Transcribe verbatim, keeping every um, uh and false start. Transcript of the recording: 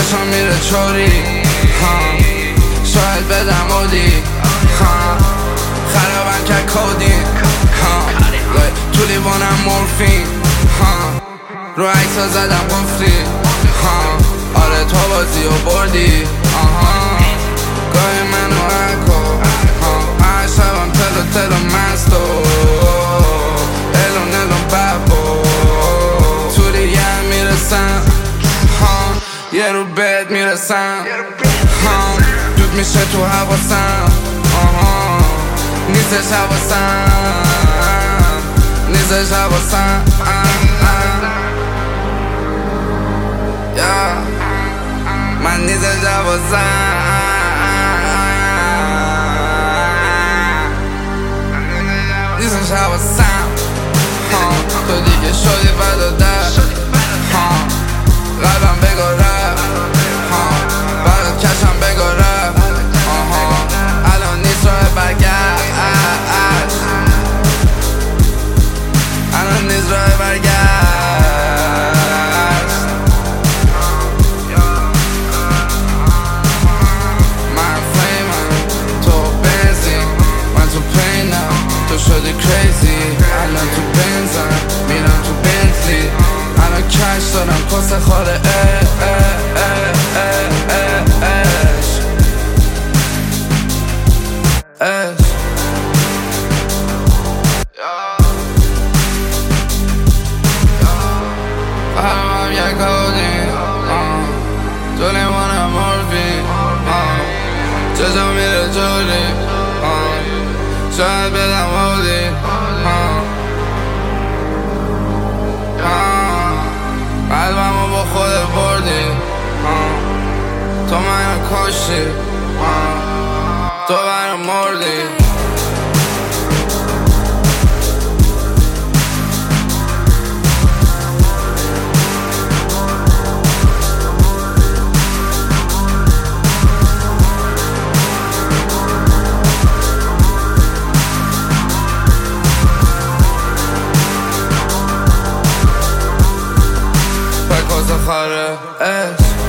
چشم میره چوری شاید بدم بودی خرابم که کودین تو لیوانم مورفین رو عکس ها زدم گفتی آره تو بازی و بردی گاهی منو اکو هر شبم تلو تلو مستو الون الون ببو تو دیگه میرسم یه رو بهت میرسم دود میشه تو حواسم نیستش حواسم نیستش حواسم من نیستش حواسم نیستش حواسم تو دیگه شدی بد و در قلبم بگو رپ برات کشم بگو رپ الان نیست راه برگشت الان نیست راه برگشت من فلیمم تو بنزین من تو پینم تو شدی کریزی الان تو بنزن میرم تو بنتلی الان کش دارم کس خاله اه اه اه اه اه عشق عشق فهمم یک کودین تو لیوانم مورفین چشم میره جوری شاید بدم بودی قلبمو با خودت بردی تو منو کشتی تو برام مردی کس خاره عشق